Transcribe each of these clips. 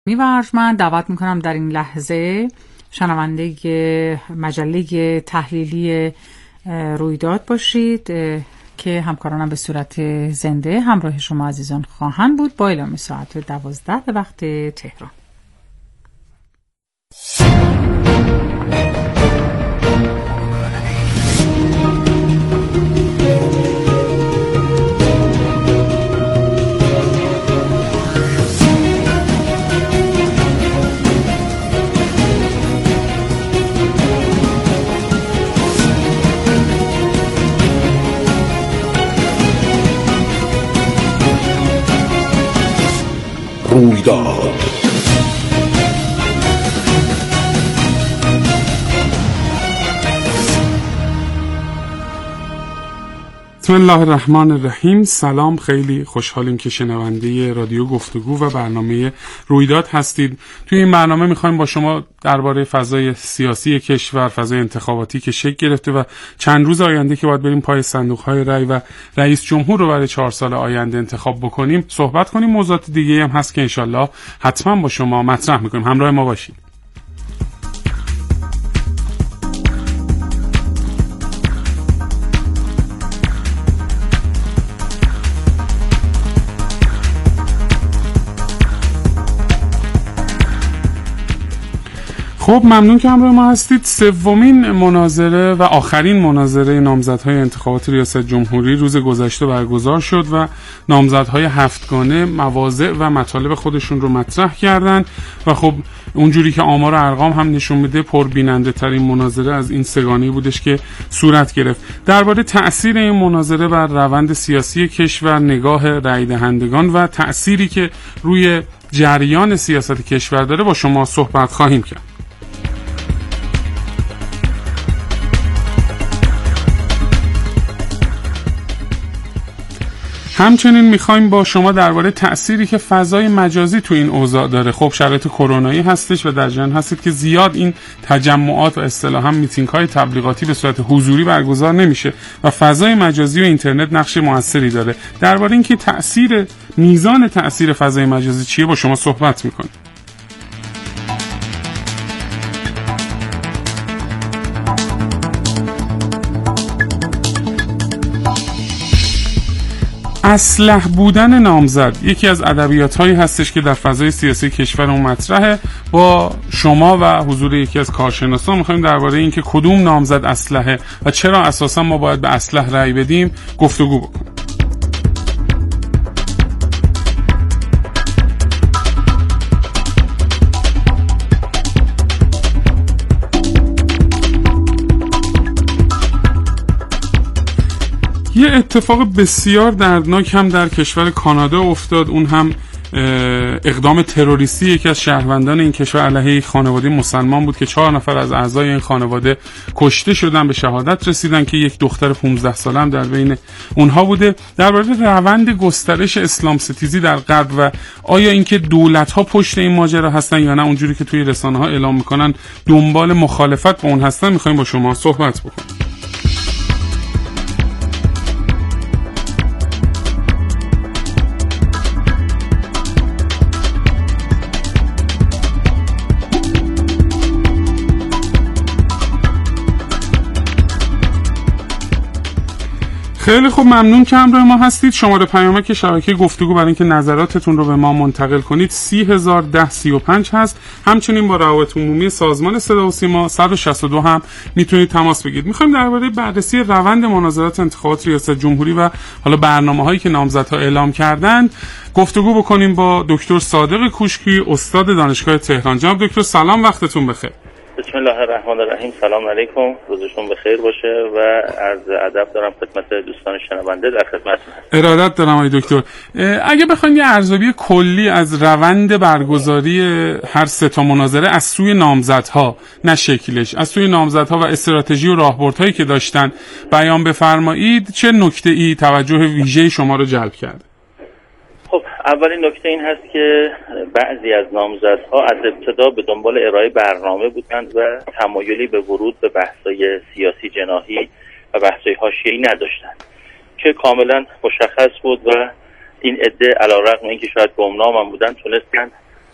و ارجمند دعوت میکنم در این لحظه شنونده مجله تحلیلی رویداد باشید که همکارانم به صورت زنده همراه شما عزیزان خواهند بود با اعلام ساعت 12 به وقت تهران. رویداد بسم الله الرحمن الرحیم. سلام، خیلی خوشحالیم که شنونده رادیو گفتگو و برنامه رویداد هستید. توی این برنامه میخوایم با شما درباره فضای سیاسی کشور، فضای انتخاباتی که شکل گرفته و چند روز آینده که باید بریم پای صندوق‌های رای و رئیس جمهور رو برای 4 سال آینده انتخاب بکنیم صحبت کنیم. موضوعات دیگه هم هست که انشالله حتما با شما مطرح میکنیم. همراه ما باشید. خب ممنون که همراه ما هستید. سومین مناظره و آخرین مناظره نامزدهای انتخابات ریاست جمهوری روز گذشته برگزار شد و نامزدهای هفتگانه مواضع و مطالب خودشون رو مطرح کردن و خب اونجوری که آمار و ارقام هم نشون میده پربیننده ترین مناظره از این سگانه‌ای بودش که صورت گرفت. درباره تأثیر این مناظره بر روند سیاسی کشور، نگاه رای دهندگان و تأثیری که روی جریان سیاست کشور داره با شما صحبت خواهیم کرد. همچنین میخوایم با شما درباره تأثیری که فضای مجازی تو این اوضاع داره. خب شرایط کرونایی هستش و در جریان هستید که زیاد این تجمعات و اصطلاحاً میتینگ‌های تبلیغاتی به صورت حضوری برگزار نمیشه و فضای مجازی و اینترنت نقش موثری داره. درباره اینکه میزان تأثیر فضای مجازی چیه با شما صحبت میکنیم. اسلح بودن نامزد یکی از ادبیات‌هایی هستش که در فضای سیاسی کشورمون مطرحه. با شما و حضور یکی از کارشناسان می‌خوایم درباره اینکه کدوم نامزد اسلحه و چرا اساساً ما باید به اسلح رأی بدیم گفتگو بکنیم. یه اتفاق بسیار دردناک هم در کشور کانادا افتاد. اون هم اقدام تروریستی یکی از شهروندان این کشور علیه خانواده مسلمان بود که 4 نفر از اعضای این خانواده کشته شدن، به شهادت رسیدن که یک دختر 15 ساله هم در بین اونها بوده. درباره روند گسترش اسلام ستیزی در غرب و آیا اینکه دولت‌ها پشت این ماجرا هستن یا نه اونجوری که توی رسانه‌ها اعلام میکنن دنبال مخالفت با اون هستن می‌خوایم با شما صحبت بکنیم. خیلی خوب، ممنون که همراه ما هستید. شماره پیامک شبکه گفتگو برای اینکه نظراتتون رو به ما منتقل کنید 301035 هست. همچنین با روابط عمومی سازمان صدا و سیما 162 هم میتونید تماس بگیرید. میخوایم درباره بررسی روند مناظرات انتخابات ریاست جمهوری و حالا برنامه‌هایی که نامزدها اعلام کردند گفتگو بکنیم با دکتر صادق کوشکی، استاد دانشگاه تهران. جناب دکتر سلام، وقتتون بخیر. بسم الله الرحمن الرحیم. سلام علیکم، روزتون بخیر باشه و عرض ادب دارم خدمت دوستان شنونده. در خدمتتون هستم. ارادت دارم آقای دکتر. اگه بخواید یه ارزیابی کلی از روند برگزاری هر 3 تا مناظره از سوی نامزدها، نه شکلش، از سوی نامزدها و استراتژی و راهبردهایی که داشتن بیان بفرمایید، چه نکته‌ای توجه ویژه‌ای شما رو جلب کرد؟ خب اولین نکته این هست که بعضی از نامزدها از ابتدا به دنبال ارائه برنامه بودند و تمایلی به ورود به بحث‌های سیاسی جناحی و بحث‌های حاشیه‌ای نداشتند که کاملا مشخص بود و این عده علیرغم اینکه شاید گمنام هم بودن تونستن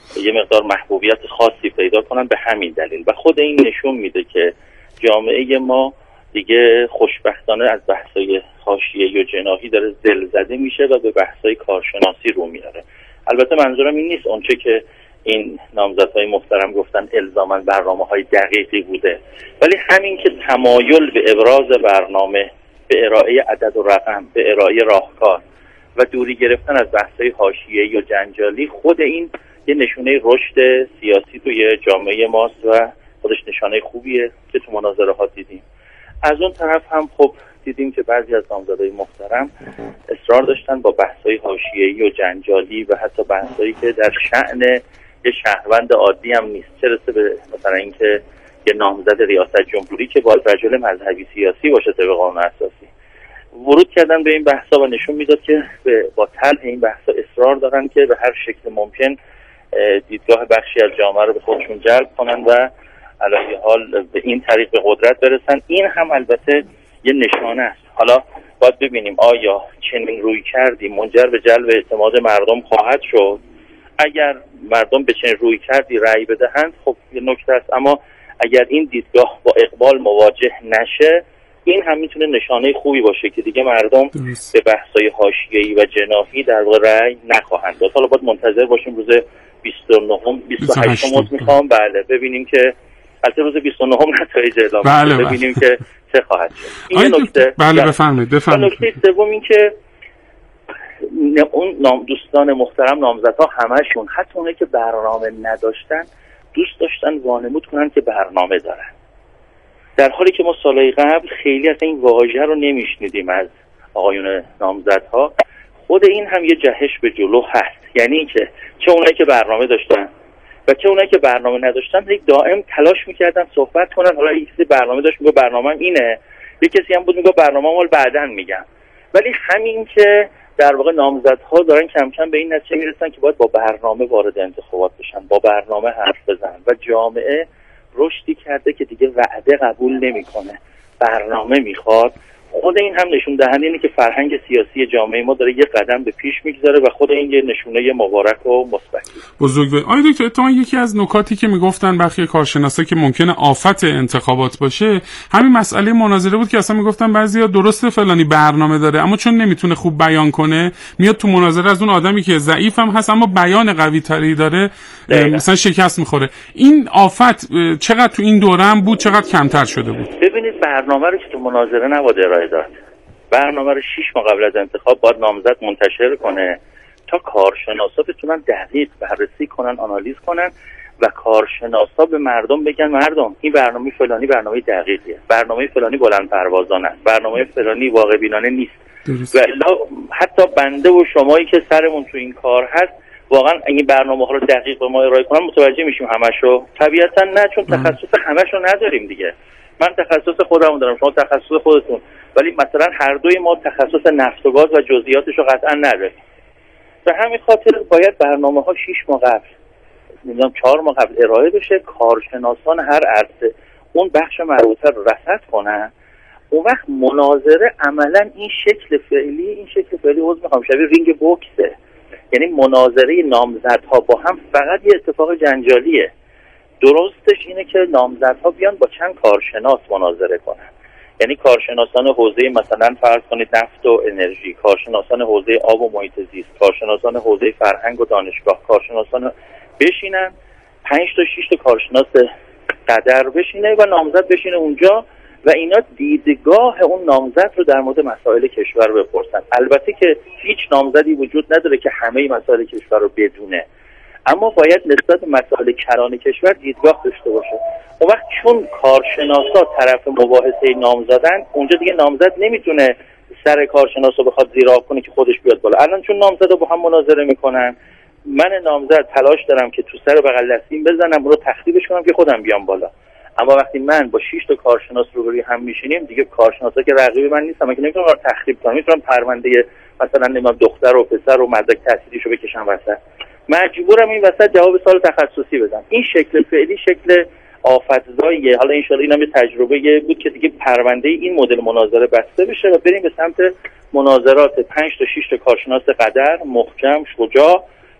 یه مقدار محبوبیت خاصی پیدا کنن به همین دلیل. و خود این نشون میده که جامعه ما دیگه خوشبختانه از بحث‌های حاشیه‌ای و جناحی داره دل‌زده میشه و به بحث‌های کارشناسی رو میاره. البته منظورم این نیست اونچه که این نامزدهای محترم گفتن الزاماً برنامه‌های دقیقی بوده، ولی همین که تمایل به ابراز برنامه، به ارائه عدد و رقم، به ارائه راهکار و دوری گرفتن از بحث‌های حاشیه‌ای و جنجالی، خود این یه نشونه رشد سیاسی توی جامعه ماست و خودش نشانه خوبیه که تو مناظره‌ها دیدیم. از اون طرف هم خب دیدیم که بعضی از نامزدهای محترم اصرار داشتن با بحث‌های حاشیه‌ای و جنجالی و حتی بحث‌هایی که در شأن یه شهروند عادی هم نیست، چه رسه به مثلا اینکه یه نامزد ریاست جمهوری که باید رجل مذهبی سیاسی باشه طبق قانون اساسی، ورود کردن به این بحثا و نشون میداد که با طرح این بحثا اصرار دارن که به هر شکل ممکن دیدگاه بخشی از جامعه رو به خودشون جلب کنن و علیه حال به این طریق به قدرت برسن. این هم البته یه نشانه است. حالا باید ببینیم آیا چنین روی کردی منجر به جلب اعتماد مردم خواهد شد. اگر مردم به چنین روی کردی رأی بدهند خب یه نکته است، اما اگر این دیدگاه با اقبال مواجه نشه، این هم میتونه نشانه خوبی باشه که دیگه مردم به بحث‌های حاشیه‌ای و جناحی در واقع رأی نخواهند داد. حالا باید منتظر باشیم روز 28 میخوام ببینیم که البته روز 29 نتایج اعلام میشه، ببینیم که چه خواهد شد. این نکته. بفرمایید. نکته سوم این که اون دوستان محترم نامزدها همشون، حتی اونایی که برنامه نداشتن، دوست داشتن وانمود کنن که برنامه دارن، در حالی که ما سالهای قبل خیلی از این واژه رو نمیشنیدیم از آقایون نامزدها. خود این هم یه جهش به جلو هست، یعنی که چه اونایی که برنامه داشتن و چه اونایی که برنامه نداشتن دائم تلاش میکردن صحبت کنن. حالا یک کسی برنامه داشت میگه برنامه‌م اینه، یک کسی هم بود میگه برنامه‌مو بعداً میگم. ولی همین که در واقع نامزدها دارن کم کم به این نتیجه میرسن که باید با برنامه وارد انتخابات بشن، با برنامه حرف بزنن و جامعه رشدی کرده که دیگه وعده قبول نمیکنه، برنامه میخواد. خود این هم نشون دهنده اینه که فرهنگ سیاسی جامعه ما داره یه قدم به پیش میگذاره و خود این یه نشونه مبارک و مثبتی بزرگ. آقای دکتر، اتفاقا یکی از نکاتی که میگفتن برخی کارشناسا که ممکنه آفت انتخابات باشه همین مسئله مناظره بود که اصلا میگفتن بعضیا درسته فلانی برنامه داره اما چون نمیتونه خوب بیان کنه میاد تو مناظره از اون آدمی که ضعیف هم هست اما بیان قوی تری داره مثلا شکست میخوره. این آفت چقدر تو این دوره هم بود، چقدر کمتر شده بود؟ ببینید برنامه رو که تو مناظره نباید ارائه داد. برنامه رو 6 ماه قبل از انتخاب باید نامزد منتشر کنه تا کارشناسا بتونن دقیق بررسی کنن، آنالیز کنن و کارشناسا به مردم بگن مردم این برنامه فلانی برنامه دقیقیه، برنامه فلانی بلند پروازانه است، برنامه فلانی واقع بینانه نیست. و حتی بنده و شمایی که سرمون تو این کار هست واقعا اگه برنامه‌ها رو دقیق به ما ارائه کنن متوجه میشیم همشو. طبیعتا نه، چون تخصص همشو نداریم دیگه. من تخصص خودمو دارم، شما تخصص خودتون، ولی مثلا هر دوی ما تخصص نفت و گاز و جزئیاتشو قطعا نداریم. به همین خاطر باید برنامه‌ها 6 ماه قبل، نمیدونم 4 ماه قبل ارائه بشه، کارشناسان هر عرصه اون بخش مربوطه رو رصد کنن. اون وقت مناظره عملا این شکل فعلی عذر میخوام شبیه رینگ بوکسه، یعنی مناظره نامزدها با هم فقط یه اتفاق جنجالیه. درستش اینه که نامزدها بیان با چند کارشناس مناظره کنن، یعنی کارشناسان حوزه مثلا فرض کنید نفت و انرژی، کارشناسان حوزه آب و محیط زیست، کارشناسان حوزه فرهنگ و دانشگاه، کارشناسان بشینن 5 تا 6 تا کارشناس قدر بشینه و نامزد بشینه اونجا و اینا دیدگاه اون نامزد رو در مورد مسائل کشور بپرسن. البته که هیچ نامزدی وجود نداره که همه مسائل کشور رو بدونه، اما باید نسبت به مسائل کران کشور دیدگاه داشته باشه. اون وقت چون کارشناسا طرف مباحثه نامزدن، اونجا دیگه نامزد نمیتونه سر کارشناسا بخواد زیرا کنه که خودش بیاد بالا. الان چون نامزدا با هم مناظره میکنن، من نامزد تلاش دارم که تو سر بغل دستیم بزنم رو تخریبش کنم که خودم بیام بالا. اما وقتی من با 6 تا کارشناس روبروی هم میشینیم، دیگه کارشناسا که رقیب من نیستن، من که نمیتونم تخریب کنم، میتونم پرونده مثلا نمیدونم دختر و پسر و مدرک تحصیلیشو بکشم وسط. مجبورم این وسط جواب سوال تخصصی بدم. این شکل فعلی شکل آفتزاییه. حالا ان شاء الله اینم یه تجربه بود که دیگه پرونده این مدل مناظره بسته بشه و بریم به سمت مناظرات 5 تا 6 تا کارشناس قدر محکم شجاع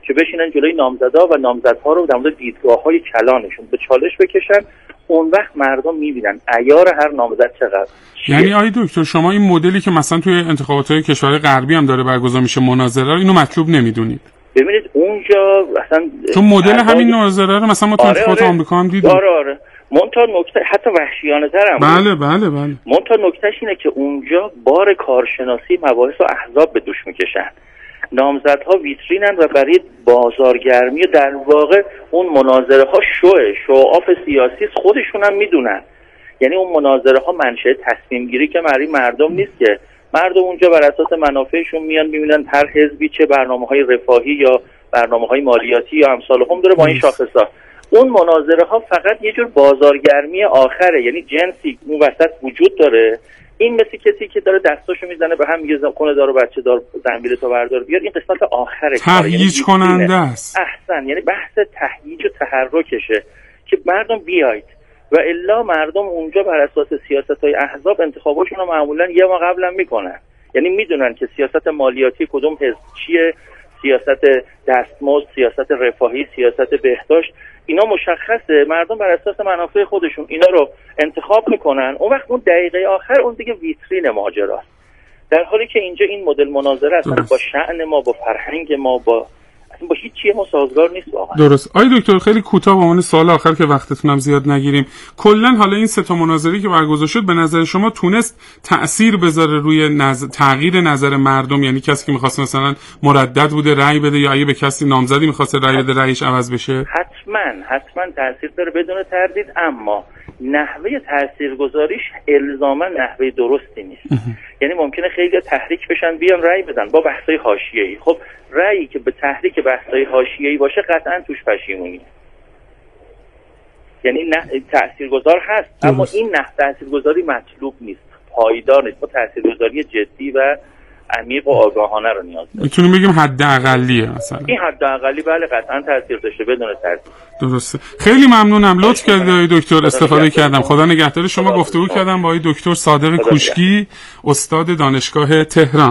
که بشینن جلوی نامزدا و نامزدها رو در مورد دیدگاه‌های کلانشون به چالش بکشن. اون وقت مردم می‌بینن عیار هر نامزد چقدر. یعنی آقای دکتر شما این مدلی که مثلا توی انتخابات‌های کشورهای غربی هم داره برگزار میشه مناظره، اینو مطلوب نمی‌دونید؟ ببینید اونجا اصلا چون مدل همین مناظره رو مثلا ما تو انتخابات آمریکا هم دیدیم. آره. منتها نکته حتی وحشیانه‌تر هم بله. منتها نکتهش اینه که اونجا بار کارشناسی مباحث و احزاب به دوش میکشن. نامزدها ویترینن و برای بازارگرمی در واقع اون مناظره ها شوآف سیاسی خودشون هم میدونن. یعنی اون مناظره ها منشأ تصمیم گیری که برای مردم نیست، که مردم اونجا بر اساس منافعشون میان میبینن هر حزبی چه برنامه‌های رفاهی یا برنامه‌های مالیاتی یا امثال هم داره با این شاخص‌ها. اون مناظره ها فقط یه جور بازارگرمی آخره، یعنی جنسی اون وسط وجود داره. این مثل کسی که داره دستاشو میزنه به هم میگه خونه دار و بچه دار زنبیل تو بردار بیار. این قسمت آخره تهییج کننده است. احسن، یعنی بحث تهییج و تحرکشه که مردم بیاید و الا مردم اونجا بر اساس سیاست‌های احزاب انتخاباشون رو معمولا یه ماه قبلا میکنن. یعنی میدونن که سیاست مالیاتی کدوم حزب چیه، سیاست دستمزد، سیاست رفاهی، سیاست بهداشت، اینا مشخصه. مردم بر اساس منافع خودشون اینا رو انتخاب میکنن. اون وقت اون دقیقه آخر اون دیگه ویترین ماجراست، در حالی که اینجا این مدل مناظره اصلا با شأن ما، با فرهنگ ما، با هیچ چیه ما سازگار نیست واقعا. درست. آقای دکتر خیلی کوتاه به عنوان سوال آخر که وقتتون هم زیاد نگیریم، کلا حالا این سه تا مناظری که برگزار شد به نظر شما تونست تأثیر بذاره روی تغییر نظر مردم؟ یعنی کسی که می‌خواست مثلا مردد بوده رأی بده، یا اگه به کسی نامزدی می‌خواست رأی بده رأیش عوض بشه؟ حتما تأثیر داره بدون تردید، اما نحوه تاثیرگذاریش الزاما نحوه درستی نیست. یعنی ممکنه خیلی تحریک بشن بیان رأی بدن با بحث‌های حاشیه‌ای. خب رأیی که به تحریک بحث‌های حاشیه‌ای باشه قطعاً توش پشیمونی، یعنی نه تاثیرگذار هست درست. اما این نه تاثیرگذاری مطلوب نیست، پایدار نیست. با تاثیرگذاری جدی و عمیق و آگاهانه رو نیاز داره. میتونیم بگیم حداقلیه مثلا. این حداقلی بله قطعاً تاثیر داشته بدون تردید. درسته. خیلی ممنونم، لطف کردید دکتر، استفاده کردم. خدا نگهدار شما. گفتگو کردم با دکتر صادق کوشکی، استاد دانشگاه تهران.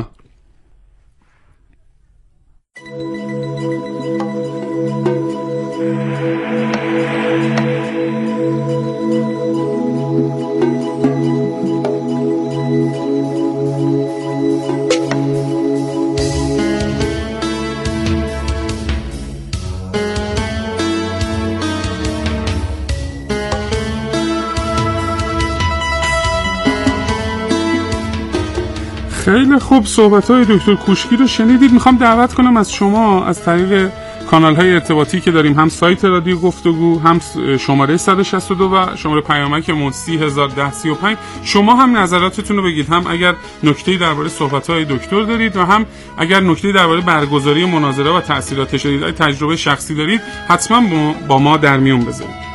خیلی خوب، صحبت‌های دکتر کوشکی رو شنیدید. میخوام دعوت کنم از شما از طریق کانال‌های ارتباطی که داریم، هم سایت رادیو گفتگو، هم شماره 162 و شماره پیامکمون 301035، شما هم نظراتتون رو بگید، هم اگر نکته‌ای درباره صحبت‌های دکتر دارید و هم اگر نکته‌ای درباره برگزاری مناظره و تأثیراتش دارید، اگه تجربه شخصی دارید حتما با ما در میون بذارید.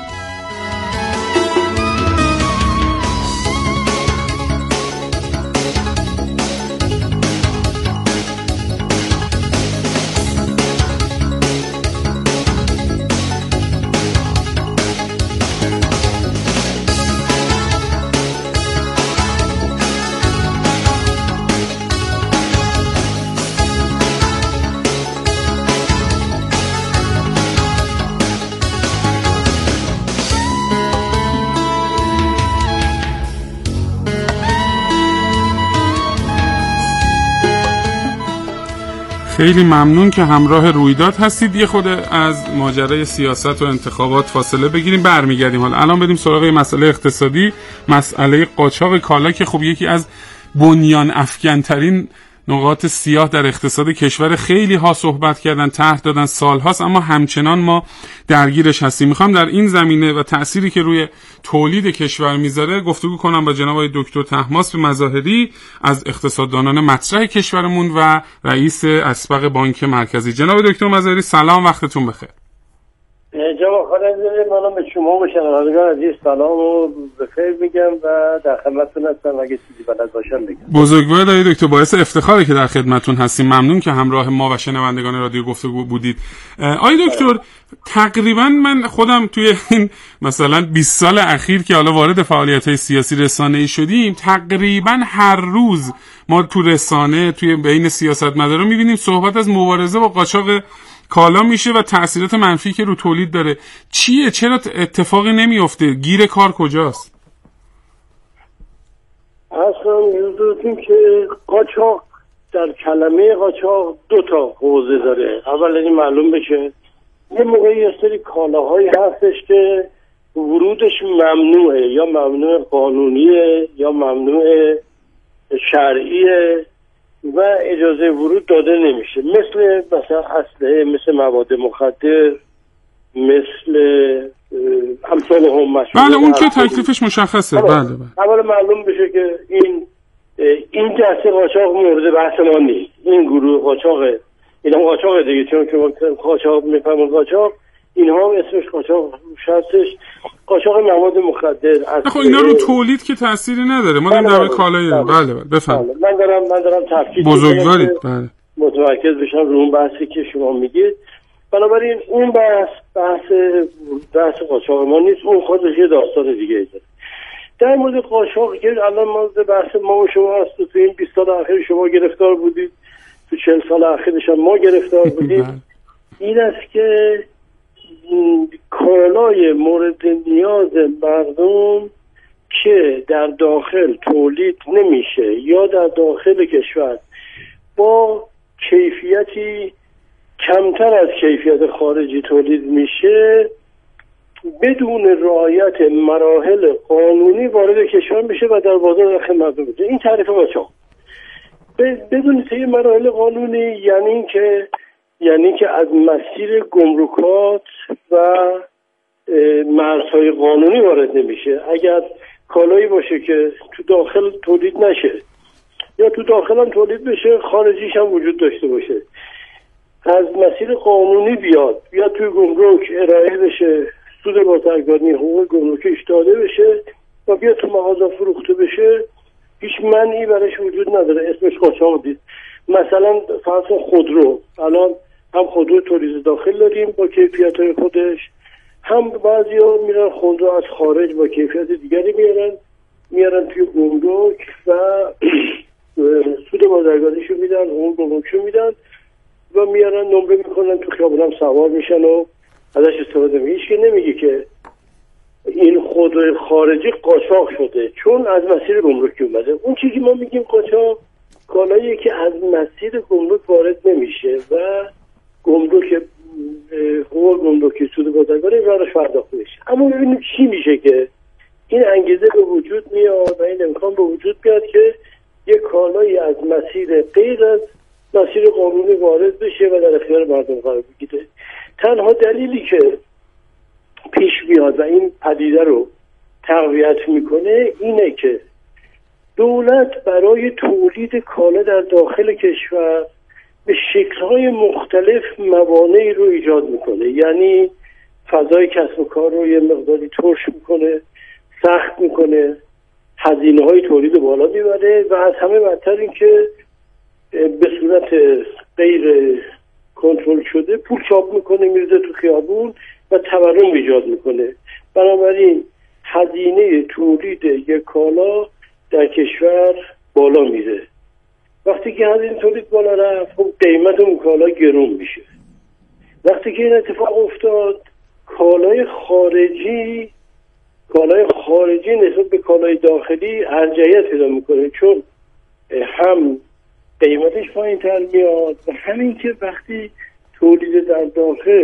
خیلی ممنون که همراه رویداد هستید. یه خود از ماجرای سیاست و انتخابات فاصله بگیریم، برمیگردیم. حالا الان بریم سراغ مسئله اقتصادی، مسئله قاچاق کالا که خب یکی از بنیان افکن‌ترین نقاط سیاه در اقتصاد کشور. خیلی ها صحبت کردن، طرح دادن سال هاست، اما همچنان ما درگیرش هستیم. میخوام در این زمینه و تأثیری که روی تولید کشور میذاره گفتگو کنم با جناب دکتر طهماسب مظاهری از اقتصاددانان مطرح کشورمون و رئیس اسبق بانک مرکزی. جناب دکتر مظاهری سلام، وقتتون بخیر. جناب خالد، منم به شما و شنوندگان عزیز سلام و بخیر میگم و در خدمتتون هستم. اگه چیزی بلد باشم بگم. بزرگوار آقای دکتر، باعث افتخاره که در خدمتتون هستیم. ممنون که همراه ما و شنوندگان رادیو گفتگو بودید. آقای دکتر، تقریبا من خودم توی این مثلا 20 سال اخیر که حالا وارد فعالیت‌های سیاسی رسانه‌ای شدیم، تقریبا هر روز ما تو رسانه توی بین سیاستمدارا می‌بینیم صحبت از مبارزه با قاچاق کالا میشه و تأثیرات منفی که رو تولید داره چیه؟ چرا اتفاقی نمیفته؟ گیر کار کجاست؟ اصلا می‌دونیم که قاچاق در کلمه قاچاق 2 تا حوزه داره. اول این معلوم بشه یه موقعی یه سری کالاهایی هستش که ورودش ممنوعه، یا ممنوع قانونیه یا ممنوع شرعیه و اجازه ورود داده نمیشه، مثلا اسلحه، مثل مواد مخدر، مثل امثال هم مشروب. بله اون که تکلیفش مشخصه. بله اول معلوم بشه که این دسته قاچاق مورد بحث ما نیست. این گروه قاچاقه، این هم قاچاق دیگه، چون که قاچاق میفهمون قاچاق، این هم اسمش قاچاق هستش، قاچاق مواد مخدر. خب اینا رو تولید که تأثیری نداره، ما داریم در کالای. بله بفهم. من دارم تفکیک بزرگوارید. بله متمرکز بشم رو اون بحثی که شما میگید. بنابراین اون بحث قاچاق ما نیست، اون خودش یه داستان دیگه داره. در مورد قاچاق که الان مورد بحث ما و شما هست، تو این 20 سال اخیر شما گرفتار بودید، تو 40 سال اخیرش هم ما گرفتار بودیم. این است که کالای مورد نیاز مردم که در داخل تولید نمیشه یا در داخل کشور با کیفیتی کمتر از کیفیت خارجی تولید میشه، بدون رعایت مراحل قانونی وارد کشور میشه و در بازار داخل مردم میشه. این تعریف قاچاق. بدون طی مراحل قانونی یعنی که از مسیر گمرکات و مرزهای قانونی وارد نمیشه. اگر کالایی باشه که تو داخل تولید نشه یا تو داخل هم تولید بشه، خارجیش هم وجود داشته باشه، از مسیر قانونی بیاد توی گمرک ارائه بشه، سود بازرگانی، حقوق گمرکیش داده بشه و بیاد تو مغازه فروخته بشه، هیچ منعی برایش وجود نداره. اسمش قاچاق دید. مثلا فرض خودرو، الان هم خودرو تولید داخل داریم با کیفیت‌های خودش، هم بعضی‌ها میرن خودرو از خارج با کیفیت دیگری میارن توی گمرک و سود بازرگانیشو میدن، حقوق گمرکیشو میدن و میارن نمره میکنن تو خیابون، هم سوار میشن و ازش استفاده میشه. هیچ که نمیگه که این خودروی خارجی قاچاق شده چون از مسیر گمرکی اومده. اون چیزی که ما میگیم قاچاق، کالایی که از مسیر گمرک وارد نمیشه و گمرک حقوق گمرکی سود بازرگانی راهش پرداخت میشه. اما ببینیم چی میشه که این انگیزه به وجود میاد و این امکان به وجود بیاد که یک کالایی از مسیر غیر از مسیر قانونی وارد بشه و در اختیار مردم قرار بگیره. تنها دلیلی که پیش میاد و این پدیده رو تقویت میکنه اینه که دولت برای تولید کالا در داخل کشور به شکل‌های مختلف موانعی رو ایجاد میکنه. یعنی فضای کسب و کار رو یه مقداری ترش میکنه، سخت میکنه، هزینه‌های تولید بالا میبره و از همه بدتر این که به صورت غیر کنترل شده پول چاپ میکنه، میرزه تو خیابون و تورم ایجاد میکنه. بنابراین هزینه تولید یک کالا در کشور بالا میره. وقتی که هزینه تولید بالا رفت، خب قیمت اون کالا گرون میشه. وقتی که این اتفاق افتاد، کالای خارجی نسبت به کالای داخلی ارجحیت پیدا میکنه، چون هم قیمتش پایین تر میاد و همین که وقتی تولید در داخل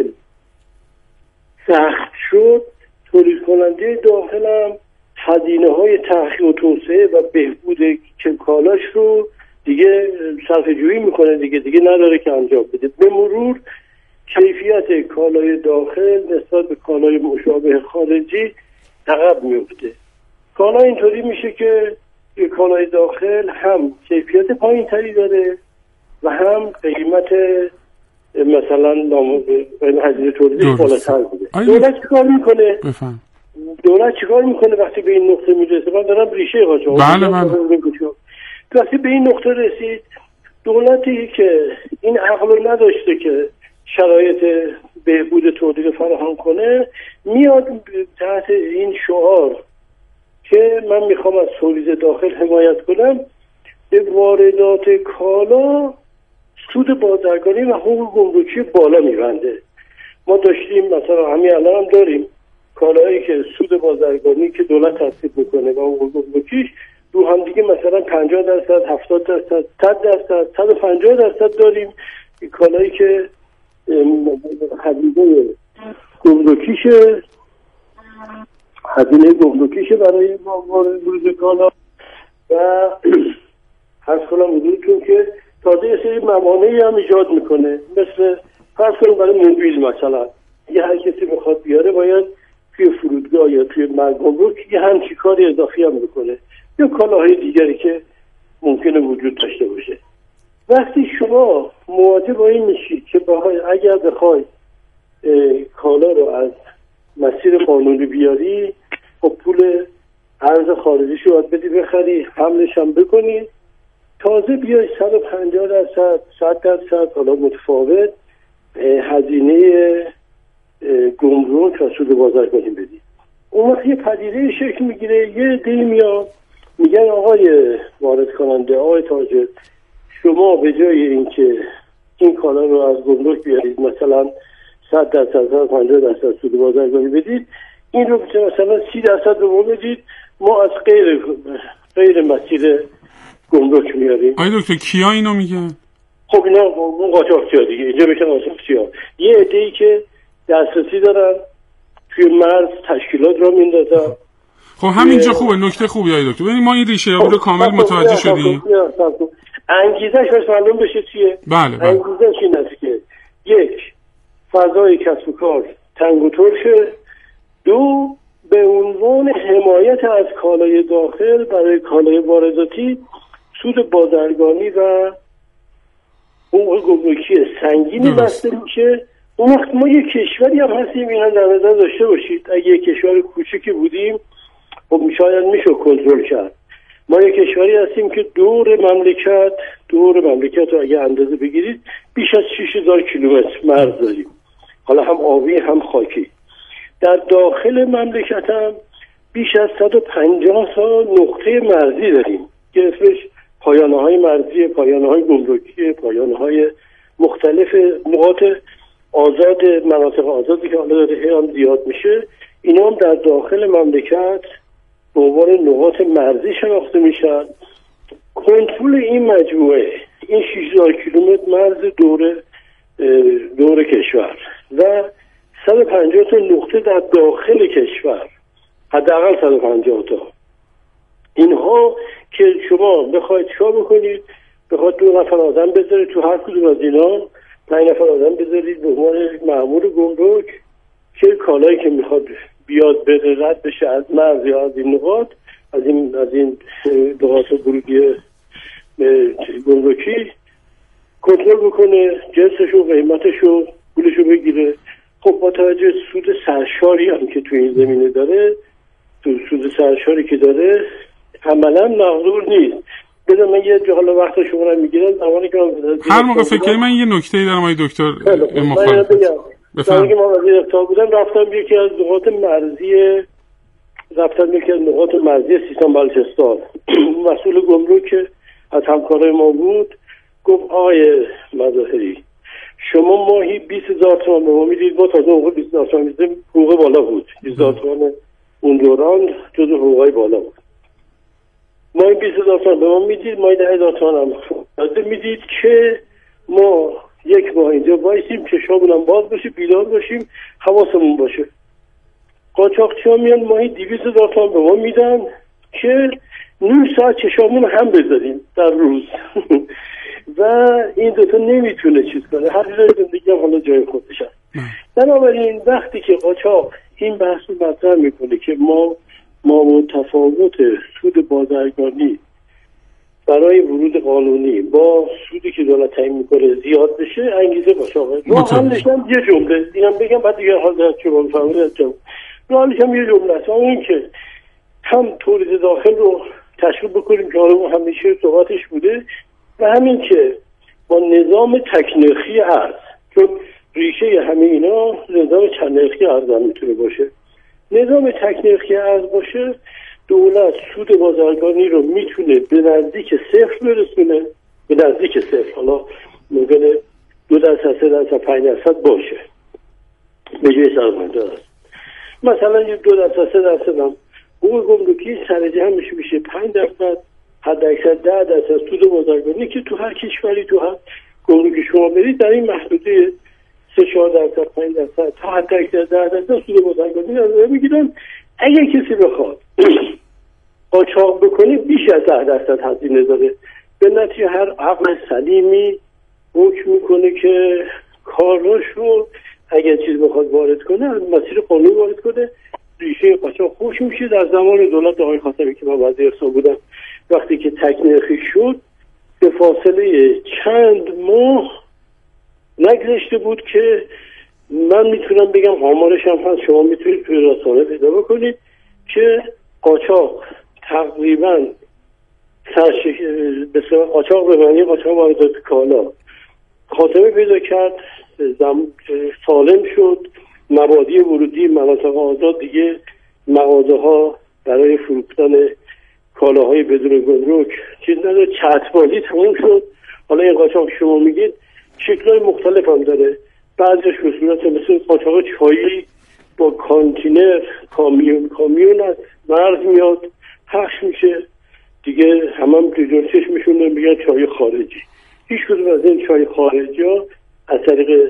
سخت شد، تولید کننده داخل هم هزینه های تحقیق و توسعه و بهبود کالاش رو دیگه صرفه جویی میکنه، دیگه نداره که انجام بده. به مرور کیفیت کالای داخل نسبت به کالای مشابه خارجی عقب میفته. کالا اینطوری میشه که کالای داخل هم کیفیت پایین تری داره و هم قیمت مثلا هزینه تولیدش بالاتر بوده. دولت چیکار میکنه وقتی به این نقطه میرسه؟ من دارم ریشه قاچاق. وقتی به این نقطه رسید، دولتی که این عقل نداشته که شرایط بهبود تولید فراهم کنه، میاد تحت این شعار که من میخوام از تولید داخل حمایت کنم، به واردات کالا سود بازرگانی و حقوق گمرکی بالا میبنده. ما داشتیم مثلا همین الان هم داریم کالایی که سود بازرگانی که دولت تصدیق میکنه و حقوق گمرکیش رو هم دیگه مثلا 50%، 70%، 100%، 150% داریم. این کالایی که هزینه گمرکیشه برای ورود کالا و هر کنم حضورتون که تازه یه سری موانعی هم ایجاد میکنه، مثل فرض کنیم برای موبیل مثلا یه هر کسی میخواد بیاره باید توی فرودگاه یا توی گمرک یه همچی کاری اضافی هم میکنه یا کالاهای دیگری که ممکنه وجود داشته باشه. وقتی شما مواجه با این میشید که اگر بخوای کالا رو از مسیر قانونی بیاری خب پول ارز خارجی شو باید بدی بخری، حملش هم بکنی، تازه بیای 150%، 100% حالا متفاوت هزینه گمرک و سود بازرگانی بدی. اون وقت یه پدیده شکل میگیره، یه عده‌ای میاد میگن آقای وارد کننده، آقای تاجر، شما به جای اینکه این کالا رو از گمرک بیارید مثلا 100%، 150% سود بازرگانی بدید، این رو مثلا 30% به ما بدید، ما از غیر مسیر گمرک میاریم. آقای دکتر کیا اینو میگه؟ خب اینا اون قاچاقچی‌ها دیگه، اینجا میشن قاچاقچی‌ها. یه عده‌ای که دسترسی دارن توی مرز تشکیلات را میندازن. خب همینجا خوبه، نکته خوبی آقای دکتر. ببین ما این ریشه یابی رو کامل متوجه شدیم. انگیزش باید معلوم بشه چیه؟ بله. انگیزش این است که یک، فضای کسب و کار تنگ و تر شه. دو، به عنوان حمایت از کالای داخل برای کالای وارداتی سود بازرگانی و حقوق گمرکی سنگینی بسته میشه. اون وقت ما یک کشوری هم هستیم، اینا در نظر داشته باشید، اگه یک کشور کوچیکی بودیم خب شاید میشه کنترل کرد. ما یک کشوری هستیم که دور مملکت رو اگه اندازه بگیرید بیش از 6000 کیلومتر مرز داریم، حالا هم آبی هم خاکی. در داخل مملکت هم بیش از 150 تا نقطه مرزی داریم که اسمش پایانه‌های مرزی، پایانه‌های گمرکی، پایانه‌های مختلف نقاط آزاد، مناطق آزادی که حالا داره هم زیاد میشه. اینا هم در داخل مملکت به عنوان نقاط مرزی شناخته میشن. کنترل این مجموعه، این 6000 کیلومتر مرز دور کشور و 150 تا نقطه در داخل کشور، حداقل 150 تا، اینها که شما بخواید چیکار بکنید، بخواید 2 نفر آدم بذارید تو هر کدوم از اینا، 5 نفر آدم بذارید به عنوان مأمور گمرک که کالایی که میخواد بیاد بره رد بشه از مرز یا از این نقاط، از این نقاط ورودی گمرکی کنترل بکنه، جنسشو، قیمتشو، پولشو بگیره. خب با توجه سود سرشاری هم که توی این زمینه داره، سود سرشاری که داره عملا مقدور نیست. بذار من یه جا حالا وقت شما رو میگیرم، زمانی که هر موقع فکر من یه نکته‌ای دارم آقای دکتر مخالف. زمانی که ما وزیر اقتصاد بودم رفتم یکی از نقاط مرزی سیستان بلوچستان. مسئول گمرک که از همکارای ما بود گفت آقای مظاهری شما ماهی 20000 تومان به ما میدید، ما تازه موقع 20000 تومان میدیم، حقوق بالا بود، 20000 تومان اون دوران جزو حقوقای بالا بود. ما 20000 تومان به ما میدید، ما 10000 تومان هم میدید که ما یک ماه اینجا وایسیم، چشامون هم باز باشه، بیدار باشیم، حواسمون باشه. قاچاقچی‌ها میان ماهی 200,000 تومان به ما میدن که نیم ساعت چشامون هم بذاریم در روز و این دوتا نمیتونه چیز کنه. هر جای زندگی هم حالا جای خودش هست. بنابراین وقتی که قاچاق این بحث رو مطرح میکنه که ما تفاوت سود بازرگانی برای ورود قانونی با سودی که دولت تعیین میکنه زیاد بشه، انگیزه قاچاقه. راه حلش هم یه جمله اینم بگم، بعد دیگه حال شما بفرمایید. راه حلش هم یه جمله است، اون که هم تولید داخل رو تشویق بکنیم که حالا همیشه صحبتش بوده، و همین که با نظام تکنرخی ارز، چون ریشه همه اینا نظام چندنرخی ارز هم میتونه باشه. نظام تکنرخی ارز باشه، دولت سود بازرگانی رو میتونه به نزدیک صفر برسونه، به نزدیک صفر. حالا ممکنه 2%، 3%، 5% باشه به جای سرمایه‌دار. مثلا یه 2%، 3% هم حقوق گمرکی سرجه هم میشه 5%، حداکثر 10% سود بازرگانی که تو هر کشوری تو هر گمرکی شما برید در این محدوده 3-4%، 5% تا حداکثر 10% سود بازرگانی رو میگیرن. اگه کسی بخواد قاچاق بکنه بیش از 10% هزینه داره. به نتیجه هر عقل سلیمی حکم میکنه که کاراشو اگر چیز بخواد وارد کنه از مسیر قانونی وارد کنه. ریشه قاچاق خوش میشه. در زمان دولت آقای خاتمی که من وزیر اقتصاد بودم وقتی که تکنرخی شد به فاصله چند ماه نگذشته بود که من میتونم بگم آمارش هم هست، شما میتونید توی رسانه پیدا بکنید که قاچاق تقریبا به قاچاق به معنی قاچاق واردات کالا خاتمه پیدا کرد، سالم شد. مبادی ورودی مناطق آزاد دیگه مغازه ها برای فروختن کالاهای بدون گمرک چیز نداره، چتربازی تموم شد. حالا این قاچاق شما میگید شکل‌های مختلف هم داره، بعضیش به صورت مثل قاچاق چایی با کانتینر کامیون از مرز میاد پخش میشه دیگه، هم جلوی چشمشون میگن چای خارجی. هیچ کدوم از این چای خارجی ها از طریق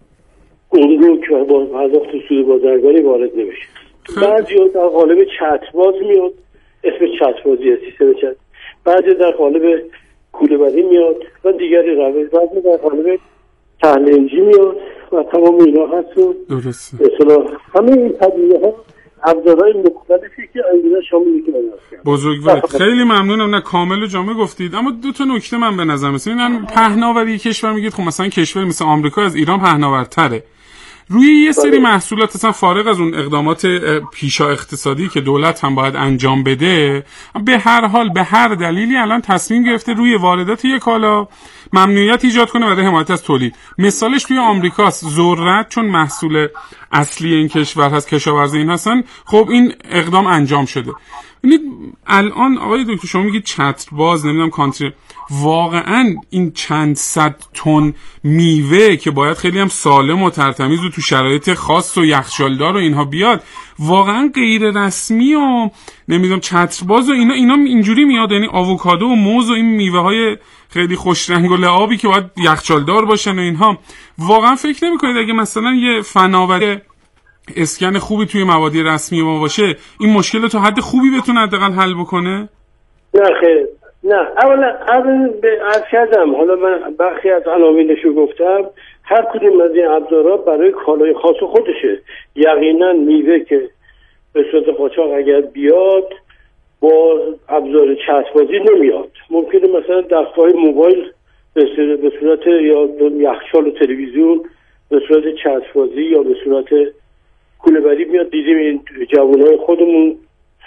گمرک و با پرداخت سود بازرگانی وارد نمیشه. بعضی ها در قالب چترباز میاد، اسم چتربازی سیستم چتر، بعضی در قالب کوله‌بری میاد و دیگری روش، بعضی در قالب تهلنجی میاد و تمام اینا هست. درسته. مثلا همه این طبیعه ها ابزارهای مختلفی که انگیزه شامل میکنه. بزرگوارید خیلی ممنونم. نه کامل و جامع گفتید، اما دو تا نکته من به نظر میاد. این پهناوری کشور میگید خب مثلا کشور مثل آمریکا از ایران پهناورتره روی یه سری محصولات، اصلا فارغ از اون اقدامات پیشا اقتصادی که دولت هم باید انجام بده، به هر حال به هر دلیلی الان تصمیم گرفته روی واردات یک کالا ممنوعیت ایجاد کنه برای حمایت از تولید. مثالش توی آمریکاست، ذرت چون محصول اصلی این کشور هست، کشاورزی این هستن، خب این اقدام انجام شده. ببینید الان آقای دکتر شما میگید چترباز نمیدونم کانتینر، واقعا این چند صد تن میوه که باید خیلی هم سالم و ترتمیز و تو شرایط خاص و یخچالدار و اینها بیاد، واقعا غیر رسمی و نمیدونم چترباز و اینا اینجوری میاد، یعنی آووکادو و موز و این میوه های خیلی خوش رنگ و لعابی که باید یخچالدار باشن و اینها. واقعا فکر نمی‌کنید اگه مثلا یه فناوری اسکن خوبی توی موادی رسمی ما باشه این مشکل رو تا حد خوبی بتونه حداقل حل بکنه؟ نه خیر، نه. اولا به عرض کردم، حالا من برخی از عناوینشو گفتم، هر کدوم از این ابزارها برای کالای خاص خودشه. یقینا میوه که به صورت قاچاق اگر بیاد با ابزار چسبازی نمیاد. ممکنه مثلا دستگاه موبایل به صورت یا یخچال و تلویزیون به صورت چسبازی یا به صورت کوله‌بری میاد. دیدیم این جوانای خودمون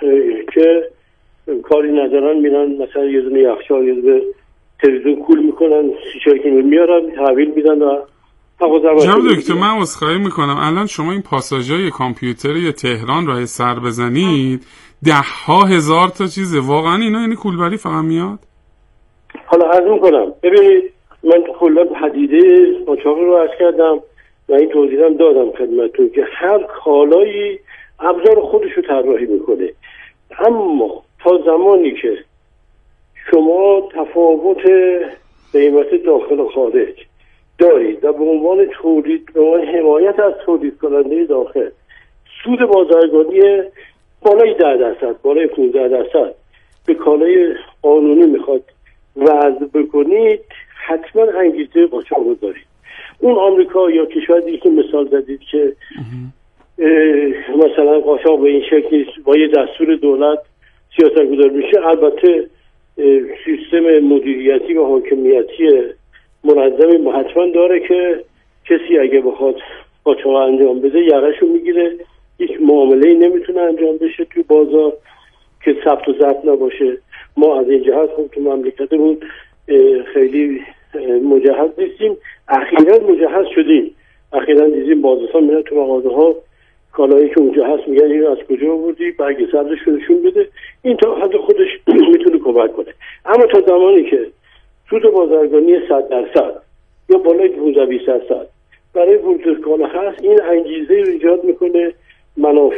که کاری ندارن میرن مثلا یه دونه یخچال یه دونه تلویزیون کول میکنن، 30 کیلو میارن تحویل میدن و جناب دکتر من عذرخواهی میکنم، الان شما این پاساژهای کامپیوتری تهران رو سر بزنید 10,000 تا چیزه، واقعا اینا یعنی کولبری فقط میاد؟ حالا عرض میکنم، ببینید من کلا پدیده قاچاق رو عرض کردم و این توضیحم دادم خدمتتون که هر کالایی ابزار خودش رو طراحی میکنه، اما تا زمانی که شما تفاوت قیمت داخل و خارج دارید و به عنوان تولید، به عنوان حمایت از تولید کننده داخل سود بازرگانی بالای 10%، بالای 15% به کالای قانونی میخواد وضع بکنید، حتما انگیزه قاچاق رو دارید. اون آمریکا یا کشور دیگه که مثال زدید که مثلا قاچاق به این شکلی با یه دستور دولت سیاست گذاری میشه، البته سیستم مدیریتی و حاکمیتی منظمی حتما داره که کسی اگه بخواد قاچاق انجام بده یقهشو میگیره، هیچ معامله‌ای نمیتونه انجام بشه توی بازار که ثبت و ضبط نباشه. ما از این جهت خب تو مملکتمون خیلی مجهز نیستیم، اخیراً مجهز شدیم. اخیراً دیدیم بازرسان میرن تو مغازه ها کالایی که اونجا هست میگن اینو از کجا آوردی، برگ سبزش رو نشون بده. این تا حد خودش میتونه کمک کنه، اما تا زمانی که سود بازرگانی 100% یا بالای 15-20%. برای ورود کالا هست این انگیزه رو ایجاد میکنه، منافع